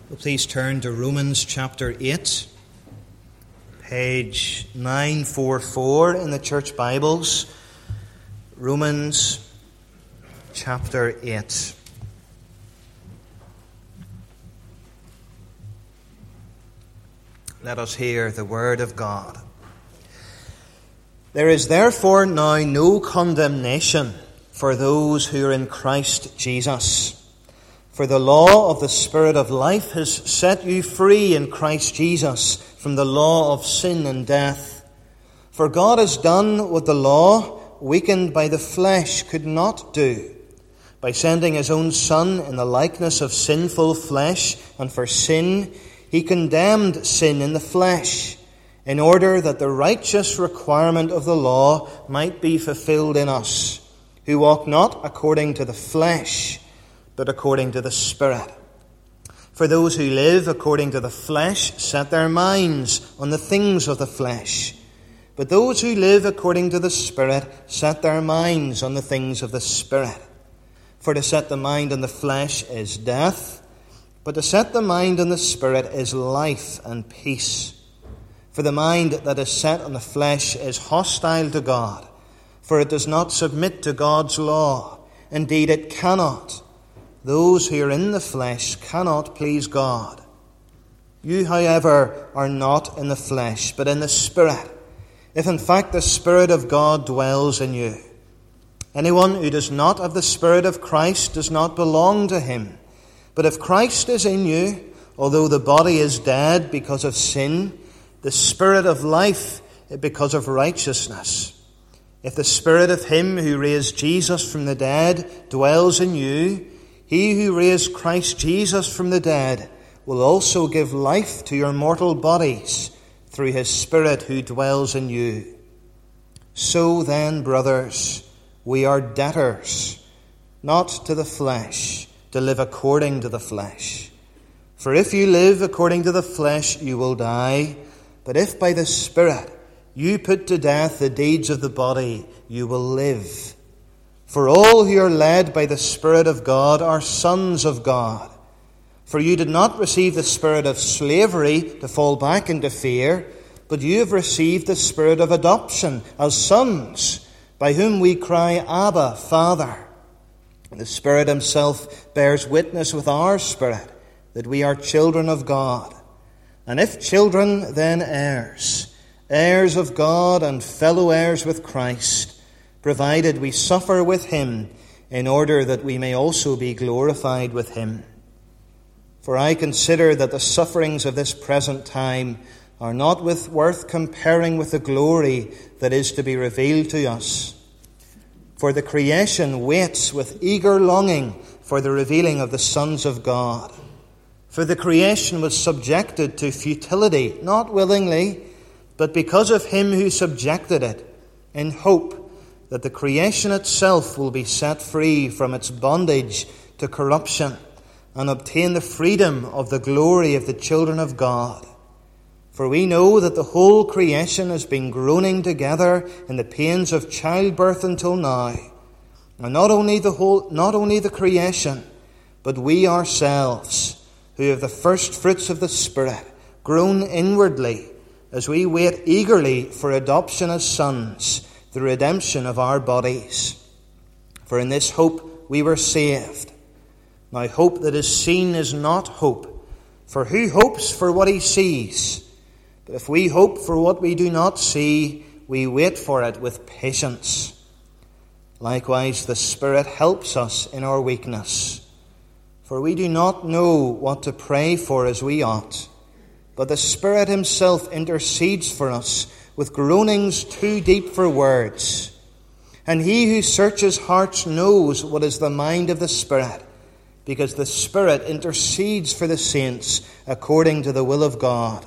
Well, please turn to Romans chapter 8, page 944 in the Church Bibles. Romans chapter 8. Let us hear the word of God. There is therefore now no condemnation for those who are in Christ Jesus. For the law of the Spirit of life has set you free in Christ Jesus from the law of sin and death. For God has done what the law, weakened by the flesh, could not do. By sending his own Son in the likeness of sinful flesh, and for sin, he condemned sin in the flesh, in order that the righteous requirement of the law might be fulfilled in us, who walk not according to the flesh, but according to the Spirit. For those who live according to the flesh set their minds on the things of the flesh, but those who live according to the Spirit set their minds on the things of the Spirit. For to set the mind on the flesh is death, but to set the mind on the Spirit is life and peace. For the mind that is set on the flesh is hostile to God, for it does not submit to God's law. Indeed, it cannot. Those who are in the flesh cannot please God. You, however, are not in the flesh, but in the Spirit, if in fact the Spirit of God dwells in you. Anyone who does not have the Spirit of Christ does not belong to him. But if Christ is in you, although the body is dead because of sin, the Spirit of life because of righteousness. If the Spirit of him who raised Jesus from the dead dwells in you, he who raised Christ Jesus from the dead will also give life to your mortal bodies through his Spirit who dwells in you. So then, brothers, we are debtors, not to the flesh, to live according to the flesh. For if you live according to the flesh, you will die. But if by the Spirit you put to death the deeds of the body, you will live. For all who are led by the Spirit of God are sons of God. For you did not receive the spirit of slavery to fall back into fear, but you have received the Spirit of adoption as sons, by whom we cry, Abba, Father. The Spirit himself bears witness with our spirit that we are children of God. And if children, then heirs, heirs of God and fellow heirs with Christ, provided we suffer with him, in order that we may also be glorified with him. For I consider that the sufferings of this present time are not worth comparing with the glory that is to be revealed to us. For the creation waits with eager longing for the revealing of the sons of God. For the creation was subjected to futility, not willingly, but because of him who subjected it, in hope that the creation itself will be set free from its bondage to corruption and obtain the freedom of the glory of the children of God. For we know that the whole creation has been groaning together in the pains of childbirth until now. And not only the creation, but we ourselves, who have the first fruits of the Spirit, groan inwardly as we wait eagerly for adoption as sons, the redemption of our bodies. For in this hope we were saved. Now hope that is seen is not hope, for who hopes for what he sees? But if we hope for what we do not see, we wait for it with patience. Likewise, the Spirit helps us in our weakness. For we do not know what to pray for as we ought, but the Spirit himself intercedes for us with groanings too deep for words. And he who searches hearts knows what is the mind of the Spirit, because the Spirit intercedes for the saints according to the will of God.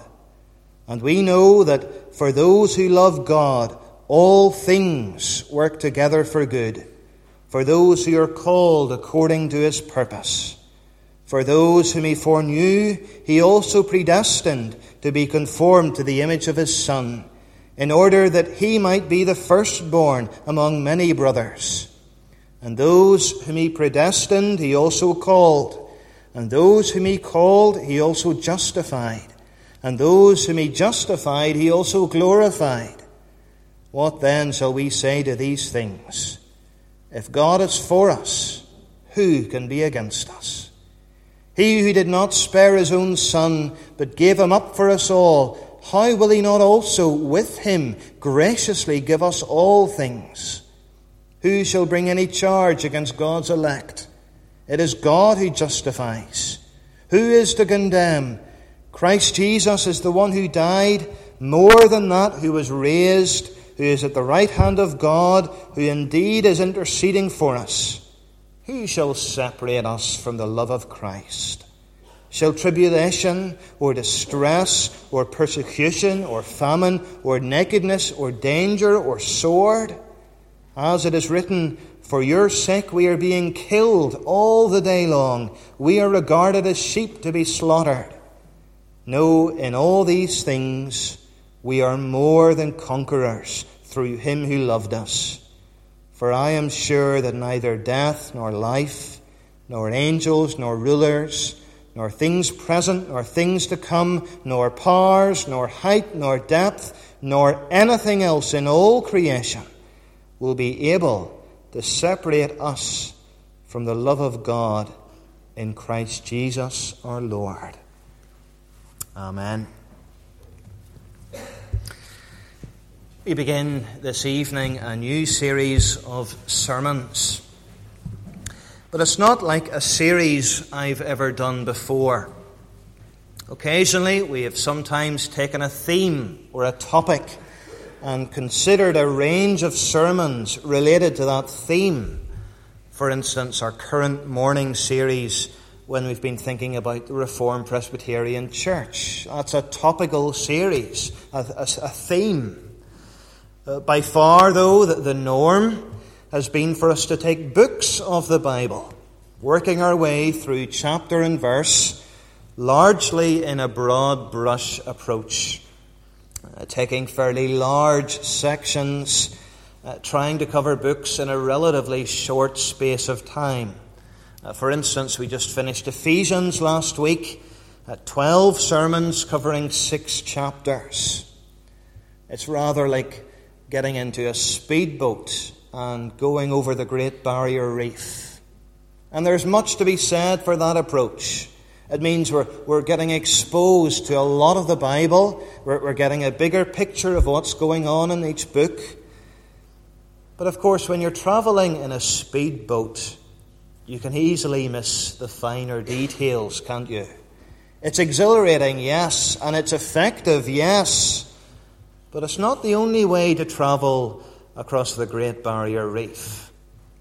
And we know that for those who love God, all things work together for good, for those who are called according to his purpose. For those whom he foreknew, he also predestined to be conformed to the image of his Son, in order that he might be the firstborn among many brothers. And those whom he predestined, he also called. And those whom he called, he also justified. And those whom he justified, he also glorified. What then shall we say to these things? If God is for us, who can be against us? He who did not spare his own Son, but gave him up for us all, how will he not also with him graciously give us all things? Who shall bring any charge against God's elect? It is God who justifies. Who is to condemn? Christ Jesus is the one who died, more than that, who was raised, who is at the right hand of God, who indeed is interceding for us. Who shall separate us from the love of Christ? Shall tribulation, or distress, or persecution, or famine, or nakedness, or danger, or sword? As it is written, for your sake we are being killed all the day long. We are regarded as sheep to be slaughtered. No, in all these things we are more than conquerors through him who loved us. For I am sure that neither death, nor life, nor angels, nor rulers, nor things present, nor things to come, nor powers, nor height, nor depth, nor anything else in all creation will be able to separate us from the love of God in Christ Jesus our Lord. Amen. We begin this evening a new series of sermons. But it's not like a series I've ever done before. Occasionally, we have sometimes taken a theme or a topic and considered a range of sermons related to that theme. For instance, our current morning series, when we've been thinking about the Reformed Presbyterian Church. That's a topical series, a theme. By far, though, the norm has been for us to take books of the Bible, working our way through chapter and verse, largely in a broad brush approach, taking fairly large sections, trying to cover books in a relatively short space of time. For instance, we just finished Ephesians last week, 12 sermons covering 6 chapters. It's rather like getting into a speedboat and going over the Great Barrier Reef. And there's much to be said for that approach. It means we're getting exposed to a lot of the Bible. We're getting a bigger picture of what's going on in each book. But of course, when you're travelling in a speedboat, you can easily miss the finer details, can't you? It's exhilarating, yes, and it's effective, yes. But it's not the only way to travel across the Great Barrier Reef.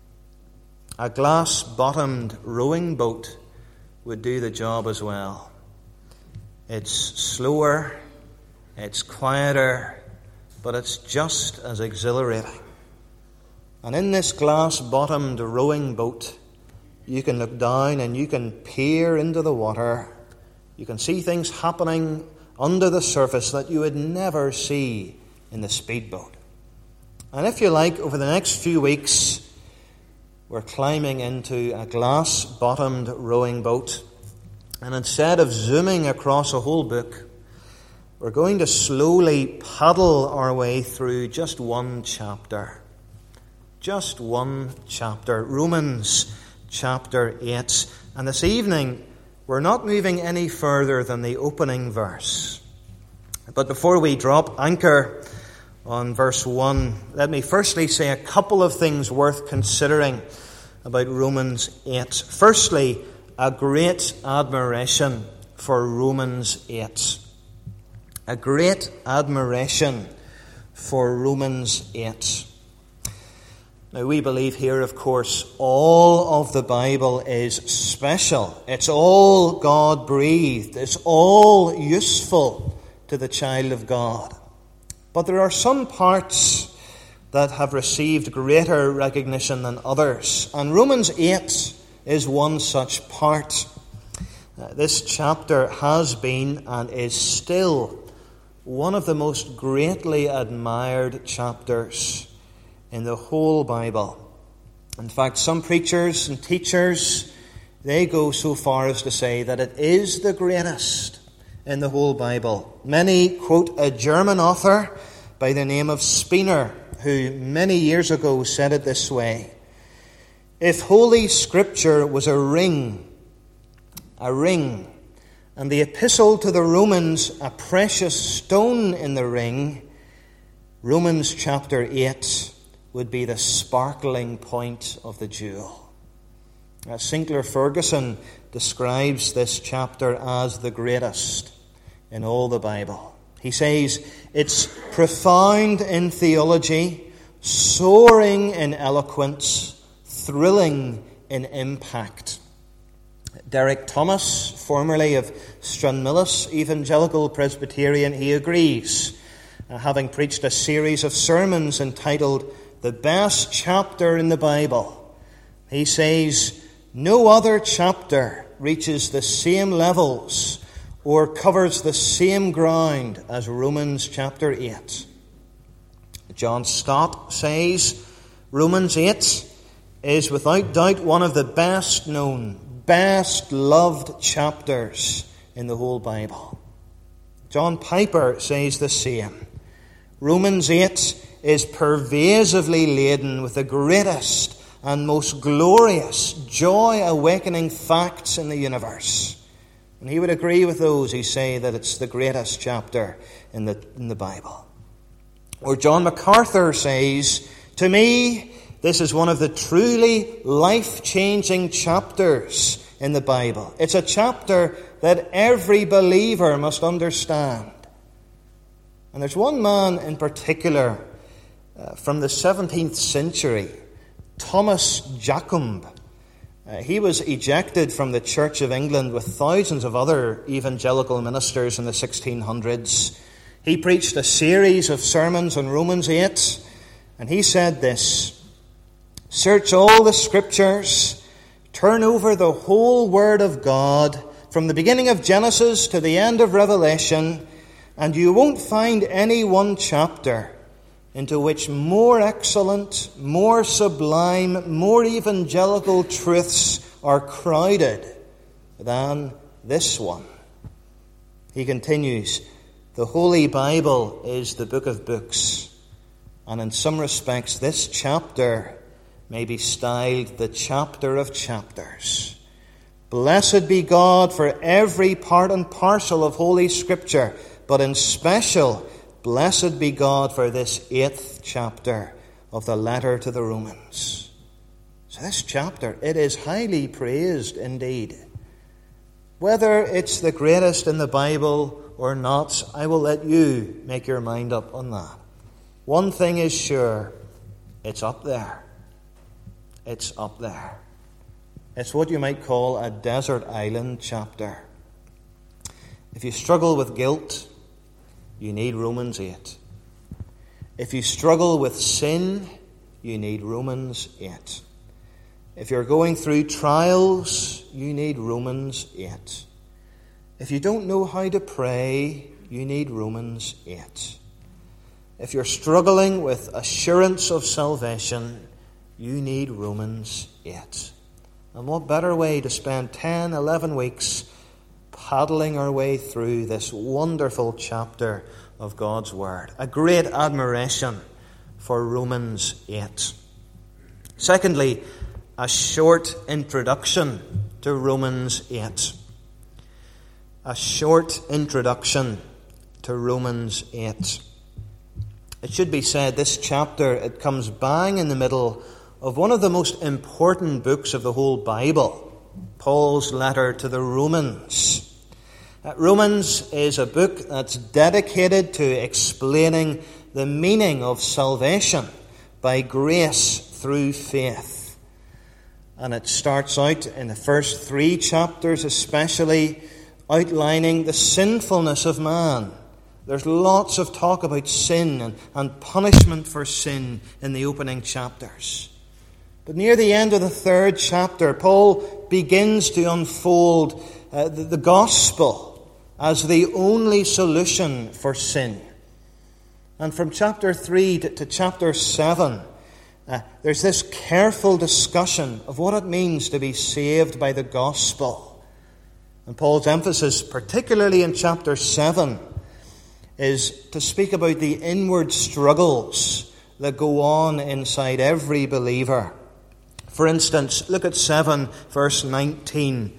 A glass-bottomed rowing boat would do the job as well. It's slower, it's quieter, but it's just as exhilarating. And in this glass-bottomed rowing boat, you can look down and you can peer into the water. You can see things happening under the surface that you would never see in the speedboat. And if you like, over the next few weeks, we're climbing into a glass-bottomed rowing boat, and instead of zooming across a whole book, we're going to slowly paddle our way through just one chapter. Just one chapter, Romans chapter 8. And this evening, we're not moving any further than the opening verse. But before we drop anchor on verse 1, let me firstly say a couple of things worth considering about Romans 8. Firstly, a great admiration for Romans 8. A great admiration for Romans 8. Now, we believe here, of course, all of the Bible is special. It's all God-breathed. It's all useful to the child of God. But there are some parts that have received greater recognition than others. And Romans 8 is one such part. This chapter has been and is still one of the most greatly admired chapters in the whole Bible. In fact, some preachers and teachers they go so far as to say that it is the greatest in the whole Bible. Many quote a German author by the name of Spener, who many years ago said it this way: if Holy Scripture was a ring, and the epistle to the Romans a precious stone in the ring, Romans chapter 8 would be the sparkling point of the jewel. Sinclair Ferguson describes this chapter as the greatest in all the Bible. He says it's profound in theology, soaring in eloquence, thrilling in impact. Derek Thomas, formerly of Stranmillis Evangelical Presbyterian, he agrees, having preached a series of sermons entitled The Best Chapter in the Bible. He says, no other chapter reaches the same levels or covers the same ground as Romans chapter 8. John Stott says, Romans 8 is without doubt one of the best known, best loved chapters in the whole Bible. John Piper says the same. Romans 8 is pervasively laden with the greatest and most glorious, joy-awakening facts in the universe. And he would agree with those who say that it's the greatest chapter in the Bible. Or John MacArthur says, to me, this is one of the truly life-changing chapters in the Bible. It's a chapter that every believer must understand. And there's one man in particular from the 17th century, Thomas Jacomb. He was ejected from the Church of England with thousands of other evangelical ministers in the 1600s. He preached a series of sermons on Romans 8, and he said this: search all the Scriptures, turn over the whole Word of God, from the beginning of Genesis to the end of Revelation, and you won't find any one chapter into which more excellent, more sublime, more evangelical truths are crowded than this one. He continues, the Holy Bible is the book of books, and in some respects this chapter may be styled the chapter of chapters. Blessed be God for every part and parcel of Holy Scripture, but in special, blessed be God for this 8th chapter of the letter to the Romans. So this chapter, it is highly praised indeed. Whether it's the greatest in the Bible or not, I will let you make your mind up on that. One thing is sure, it's up there. It's up there. It's what you might call a desert island chapter. If you struggle with guilt, you need Romans 8. If you struggle with sin, you need Romans 8. If you're going through trials, you need Romans 8. If you don't know how to pray, you need Romans 8. If you're struggling with assurance of salvation, you need Romans 8. And what better way to spend 10, 11 weeks paddling our way through this wonderful chapter of God's Word. A great admiration for Romans 8. Secondly, a short introduction to Romans 8. A short introduction to Romans 8. It should be said, this chapter, it comes bang in the middle of one of the most important books of the whole Bible, Paul's letter to the Romans. Romans is a book that's dedicated to explaining the meaning of salvation by grace through faith. And it starts out in the first 3 chapters especially outlining the sinfulness of man. There's lots of talk about sin and punishment for sin in the opening chapters. But near the end of the 3rd chapter, Paul begins to unfold the gospel as the only solution for sin. And from chapter 3 to chapter 7, there's this careful discussion of what it means to be saved by the gospel. And Paul's emphasis, particularly in chapter 7, is to speak about the inward struggles that go on inside every believer. For instance, look at 7, verse 19.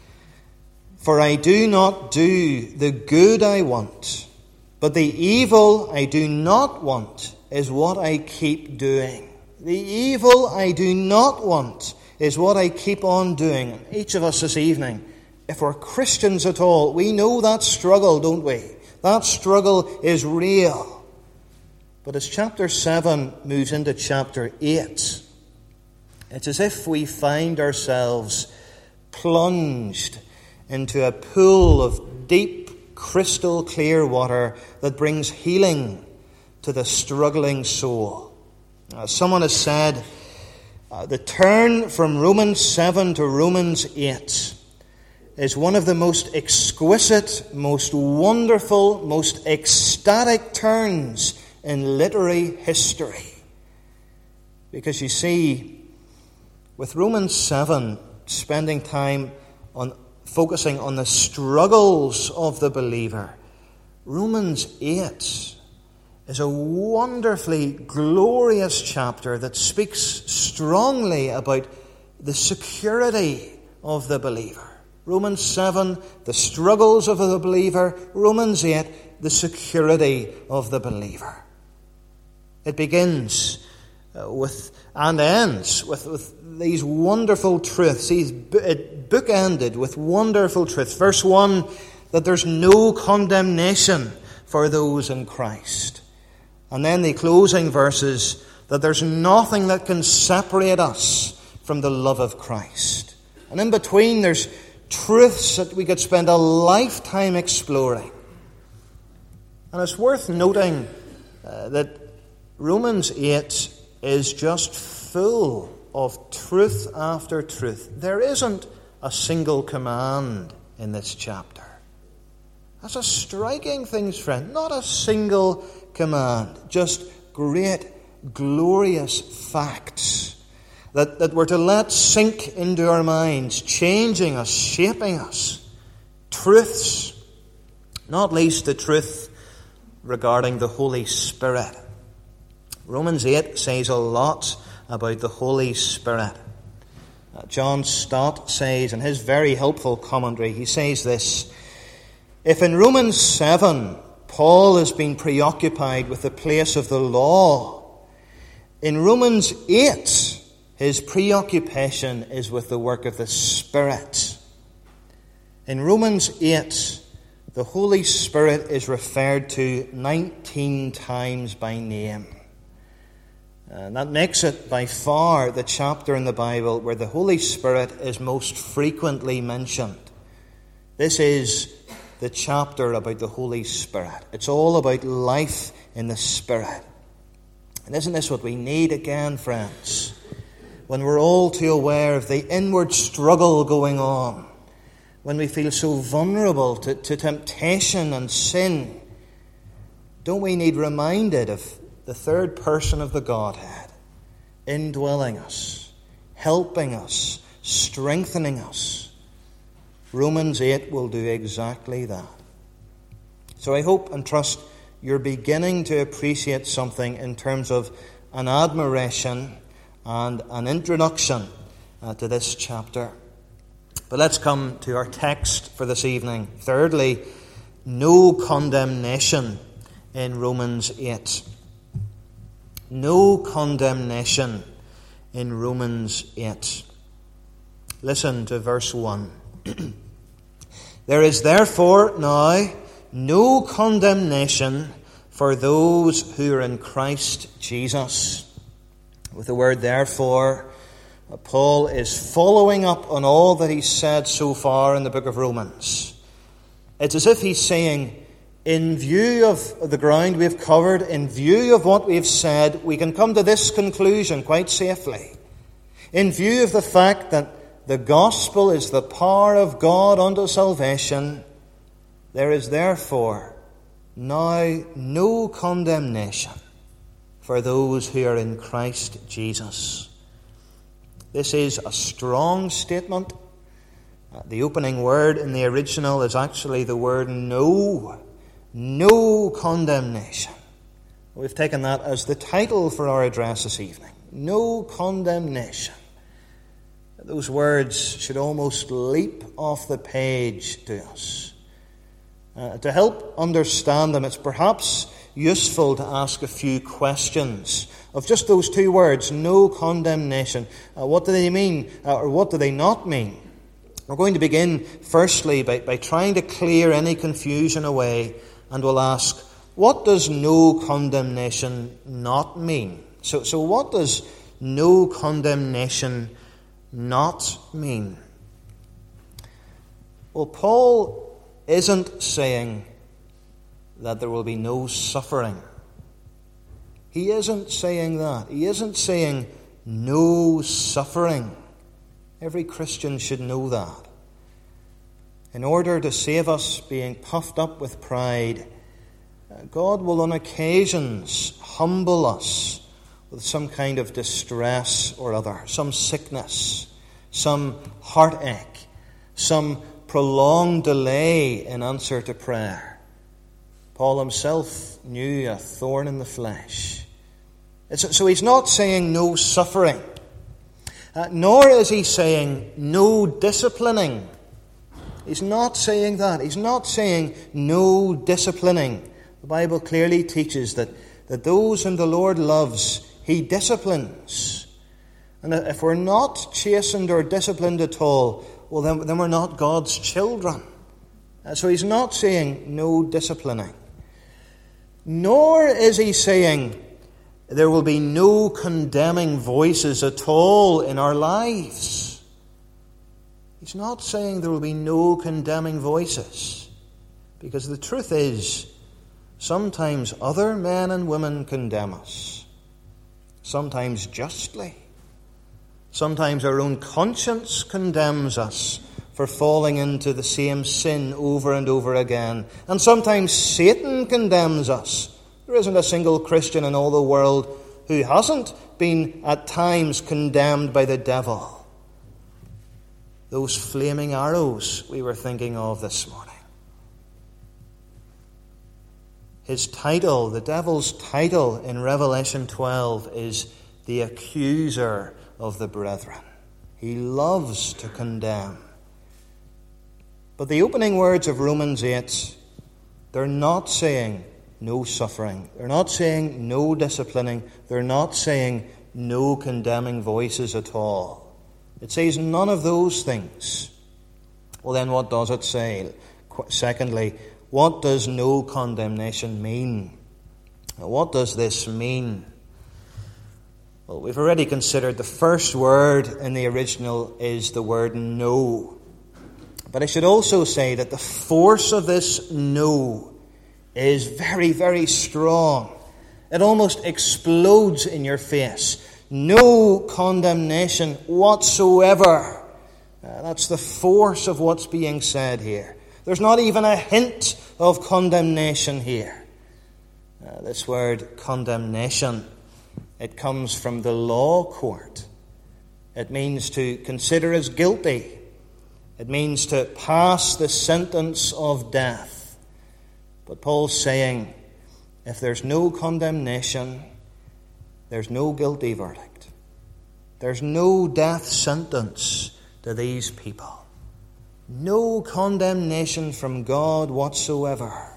For I do not do the good I want, but the evil I do not want is what I keep doing. The evil I do not want is what I keep on doing. Each of us this evening, if we're Christians at all, we know that struggle, don't we? That struggle is real. But as chapter 7 moves into chapter 8, it's as if we find ourselves plunged into a pool of deep, crystal clear water that brings healing to the struggling soul. Someone has said, the turn from Romans 7 to Romans 8 is one of the most exquisite, most wonderful, most ecstatic turns in literary history. Because you see, with Romans 7 spending time on focusing on the struggles of the believer, Romans 8 is a wonderfully glorious chapter that speaks strongly about the security of the believer. Romans 7, the struggles of the believer. Romans 8, the security of the believer. It begins and ends with these wonderful truths. It bookended with wonderful truths. Verse 1, that there's no condemnation for those in Christ. And then the closing verses, that there's nothing that can separate us from the love of Christ. And in between there's truths that we could spend a lifetime exploring. And it's worth noting that Romans 8 is just full of truth after truth. There isn't a single command in this chapter. That's a striking thing, friend. Not a single command. Just great, glorious facts that we're to let sink into our minds, changing us, shaping us. Truths, not least the truth regarding the Holy Spirit. Romans 8 says a lot about the Holy Spirit. John Stott says in his very helpful commentary, he says this: if in Romans 7 Paul has been preoccupied with the place of the law, in Romans 8 his preoccupation is with the work of the Spirit. In Romans 8 the Holy Spirit is referred to 19 times by name. And that makes it by far the chapter in the Bible where the Holy Spirit is most frequently mentioned. This is the chapter about the Holy Spirit. It's all about life in the Spirit. And isn't this what we need again, friends? When we're all too aware of the inward struggle going on, when we feel so vulnerable to temptation and sin, don't we need reminded of the third person of the Godhead, indwelling us, helping us, strengthening us? Romans 8 will do exactly that. So I hope and trust you're beginning to appreciate something in terms of an admiration and an introduction to this chapter. But let's come to our text for this evening. Thirdly, no condemnation in Romans 8. No condemnation in Romans 8. Listen to verse 1. There is therefore now no condemnation for those who are in Christ Jesus. With the word therefore, Paul is following up on all that he's said so far in the book of Romans. It's as if he's saying, in view of the ground we've covered, in view of what we've said, we can come to this conclusion quite safely. In view of the fact that the gospel is the power of God unto salvation, there is therefore now no condemnation for those who are in Christ Jesus. This is a strong statement. The opening word in the original is actually the word no. No condemnation. We've taken that as the title for our address this evening. No condemnation. Those words should almost leap off the page to us. To help understand them, it's perhaps useful to ask a few questions of just those two words, no condemnation. What do they mean, or what do they not mean? We're going to begin firstly by trying to clear any confusion away, and we'll ask, what does no condemnation not mean? So what does no condemnation not mean? Well, Paul isn't saying that there will be no suffering. He isn't saying that. He isn't saying no suffering. Every Christian should know that. In order to save us being puffed up with pride, God will on occasions humble us with some kind of distress or other, some sickness, some heartache, some prolonged delay in answer to prayer. Paul himself knew a thorn in the flesh. So he's not saying no suffering, nor is he saying no disciplining. He's not saying that. He's not saying no disciplining. The Bible clearly teaches that those whom the Lord loves, He disciplines. And if we're not chastened or disciplined at all, well, then we're not God's children. So he's not saying no disciplining. Nor is he saying there will be no condemning voices at all in our lives. He's not saying there will be no condemning voices. Because the truth is, sometimes other men and women condemn us. Sometimes justly. Sometimes our own conscience condemns us for falling into the same sin over and over again. And sometimes Satan condemns us. There isn't a single Christian in all the world who hasn't been at times condemned by the devil. Those flaming arrows we were thinking of this morning. His title, the devil's title in Revelation 12 is the accuser of the brethren. He loves to condemn. But the opening words of Romans 8, they're not saying no suffering. They're not saying no disciplining. They're not saying no condemning voices at all. It says none of those things. Well, then what does it say? Secondly, what does no condemnation mean? Now, what does this mean? Well, we've already considered the first word in the original is the word no. But I should also say that the force of this no is very, very strong. It almost explodes in your face. No condemnation whatsoever. That's the force of what's being said here. There's not even a hint of condemnation here. This word condemnation, it comes from the law court. It means to consider as guilty. It means to pass the sentence of death. But Paul's saying, if there's no condemnation, there's no guilty verdict. There's no death sentence to these people. No condemnation from God whatsoever.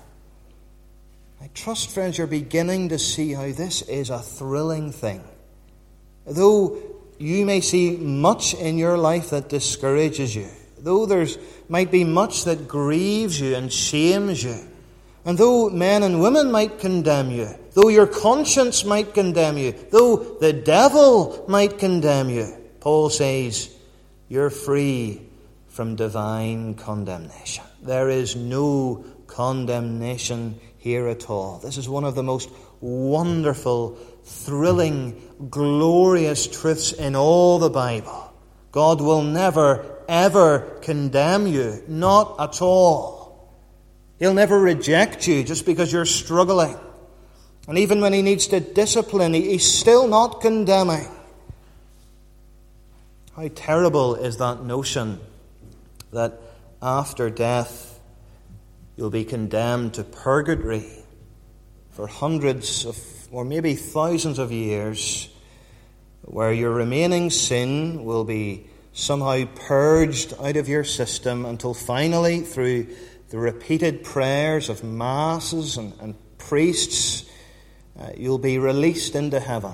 I trust, friends, you're beginning to see how this is a thrilling thing. Though you may see much in your life that discourages you, though there might be much that grieves you and shames you, and though men and women might condemn you, though your conscience might condemn you, though the devil might condemn you, Paul says, you're free from divine condemnation. There is no condemnation here at all. This is one of the most wonderful, thrilling, glorious truths in all the Bible. God will never, ever condemn you. Not at all. He'll never reject you just because you're struggling. And even when he needs to discipline, he's still not condemning. How terrible is that notion that after death you'll be condemned to purgatory for hundreds of, or maybe thousands of years, where your remaining sin will be somehow purged out of your system until finally, through the repeated prayers of masses and priests, you'll be released into heaven.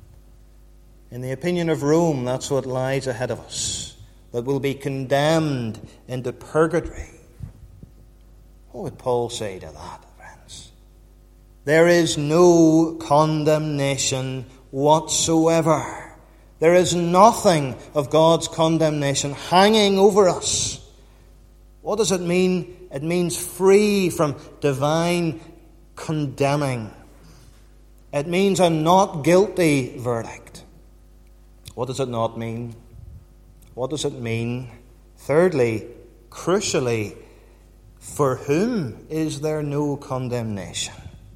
In the opinion of Rome, that's what lies ahead of us, that we'll be condemned into purgatory. What would Paul say to that, friends? There is no condemnation whatsoever. There is nothing of God's condemnation hanging over us. What does it mean? It means free from divine condemning. It means a not guilty verdict. What does it not mean? What does it mean? Thirdly, crucially, for whom is there no condemnation?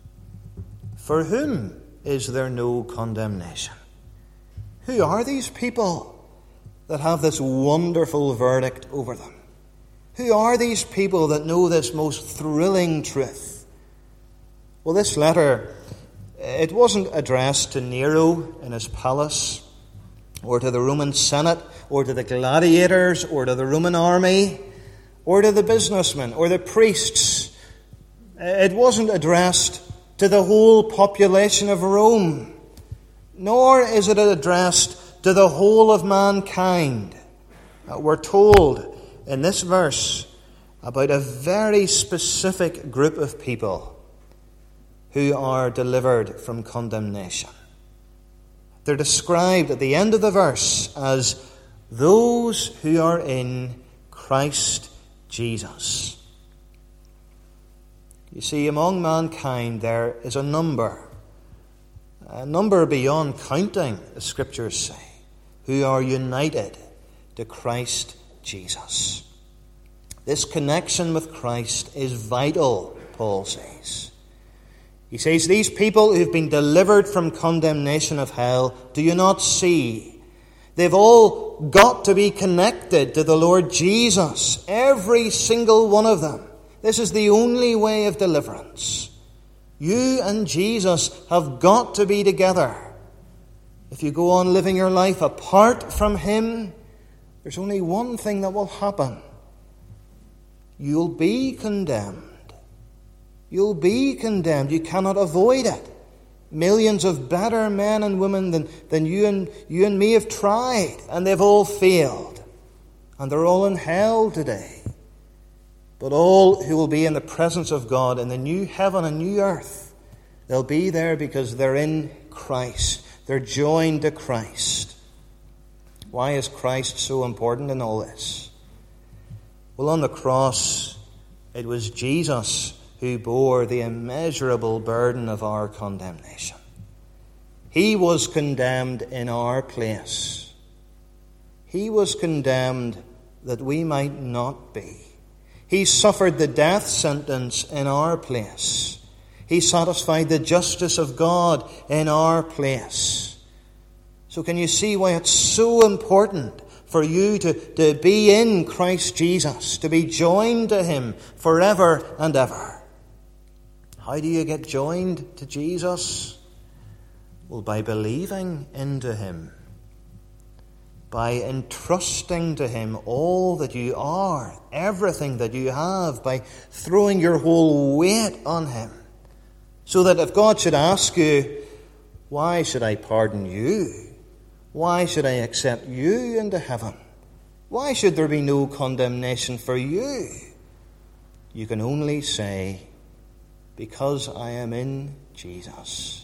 For whom is there no condemnation? Who are these people that have this wonderful verdict over them? Who are these people that know this most thrilling truth? Well, this letter, it wasn't addressed to Nero in his palace, or to the Roman Senate, or to the gladiators, or to the Roman army, or to the businessmen, or the priests. It wasn't addressed to the whole population of Rome, nor is it addressed to the whole of mankind. We're told in this verse about a very specific group of people who are delivered from condemnation. They're described at the end of the verse as those who are in Christ Jesus. You see, among mankind there is a number beyond counting, the Scriptures say, who are united to Christ Jesus. This connection with Christ is vital, Paul says. He says, these people who've been delivered from condemnation of hell, do you not see? They've all got to be connected to the Lord Jesus. Every single one of them. This is the only way of deliverance. You and Jesus have got to be together. If you go on living your life apart from Him, there's only one thing that will happen. You'll be condemned. You'll be condemned. You cannot avoid it. Millions of better men and women than you and me have tried, and they've all failed. And they're all in hell today. But all who will be in the presence of God in the new heaven and new earth, they'll be there because they're in Christ. They're joined to Christ. Why is Christ so important in all this? Well, on the cross, it was Jesus who bore the immeasurable burden of our condemnation. He was condemned in our place. He was condemned that we might not be. He suffered the death sentence in our place. He satisfied the justice of God in our place. So can you see why it's so important for you to be in Christ Jesus, to be joined to Him forever and ever? How do you get joined to Jesus? Well, by believing into Him. By entrusting to Him all that you are, everything that you have, by throwing your whole weight on Him. So that if God should ask you, why should I pardon you? Why should I accept you into heaven? Why should there be no condemnation for you? You can only say, because I am in Jesus.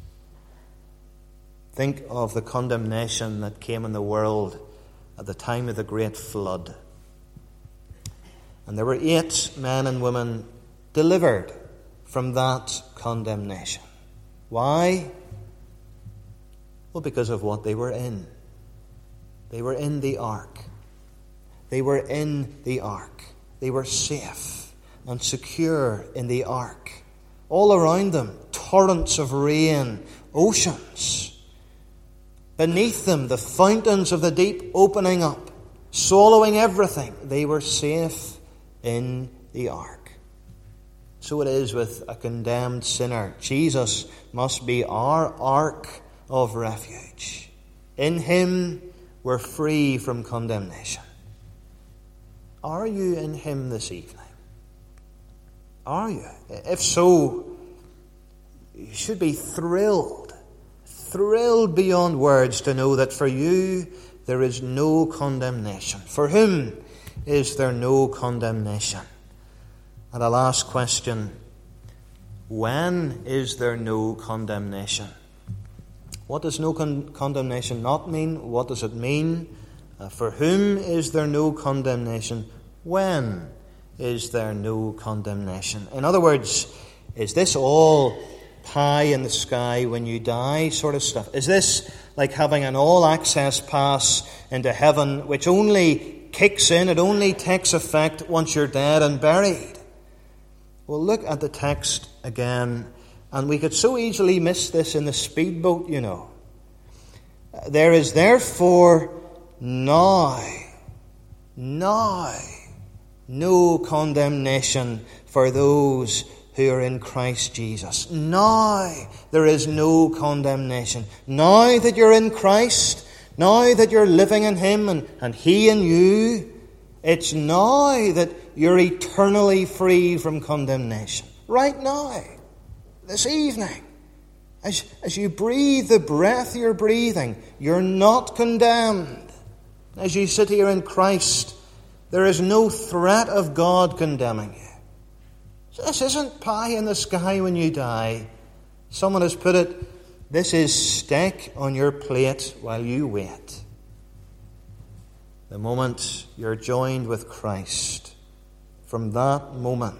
Think of the condemnation that came in the world at the time of the great flood. And there were 8 men and women delivered from that condemnation. Why? Well, because of what they were in. They were in the ark. They were in the ark. They were safe and secure in the ark. all around them, torrents of rain, oceans. Beneath them, the fountains of the deep opening up, swallowing everything. They were safe in the ark. So it is with a condemned sinner. Jesus must be our ark of refuge. In him we're free from condemnation. Are you in him this evening? Are you? If so, you should be thrilled beyond words to know that for you there is no condemnation. For whom is there no condemnation? And a last question, when is there no condemnation? What does no condemnation not mean? What does it mean? For whom is there no condemnation? When is there no condemnation? In other words, is this all pie in the sky when you die sort of stuff? Is this like having an all-access pass into heaven which only kicks in, it only takes effect once you're dead and buried? Well, look at the text again, and we could so easily miss this in the speedboat, you know. There is therefore now no condemnation for those who are in Christ Jesus. Now there is no condemnation. Now that you're in Christ, now that you're living in him and he in you, it's now that you're eternally free from condemnation. Right now, this evening, as you breathe the breath you're breathing, you're not condemned. As you sit here in Christ, there is no threat of God condemning you. So this isn't pie in the sky when you die. Someone has put it, this is steak on your plate while you wait. The moment you're joined with Christ, from that moment,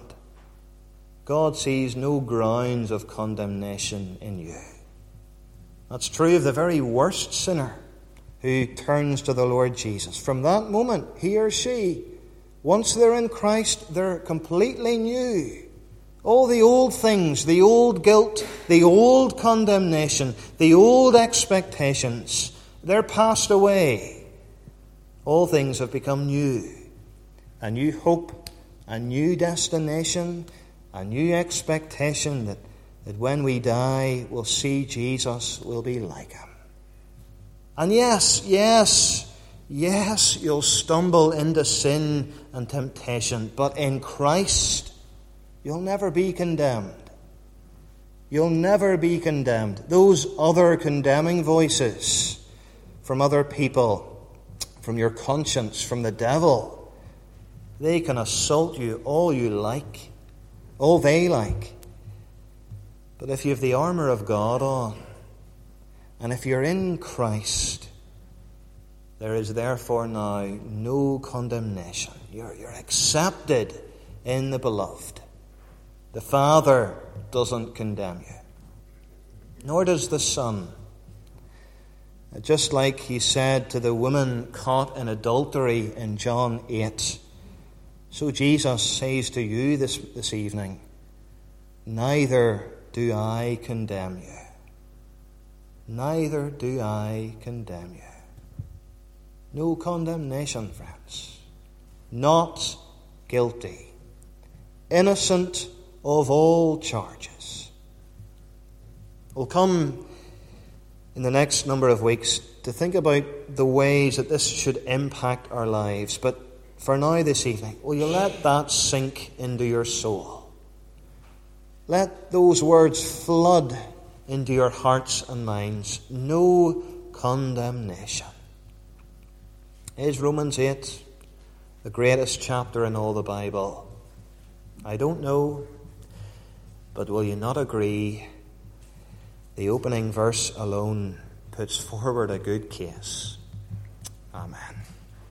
God sees no grounds of condemnation in you. That's true of the very worst sinner who turns to the Lord Jesus. From that moment, he or she, once they're in Christ, they're completely new. All the old things, the old guilt, the old condemnation, the old expectations, they're passed away. All things have become new. A new hope, a new destination, a new expectation that when we die, we'll see Jesus, we'll be like him. And yes, you'll stumble into sin and temptation, but in Christ, you'll never be condemned. You'll never be condemned. Those other condemning voices from other people, from your conscience, from the devil, they can assault you all you like, all they like. But if you have the armour of God on, and if you're in Christ, there is therefore now no condemnation. You're accepted in the beloved. The Father doesn't condemn you, nor does the Son. Just like he said to the woman caught in adultery in John 8, so Jesus says to you this evening, neither do I condemn you. Neither do I condemn you. No condemnation, friends. Not guilty. Innocent of all charges. We'll come in the next number of weeks to think about the ways that this should impact our lives. But for now this evening, will you let that sink into your soul? Let those words flood into your hearts and minds. No condemnation. Is Romans 8 the greatest chapter in all the Bible? I don't know, but will you not agree? The opening verse alone puts forward a good case. Amen.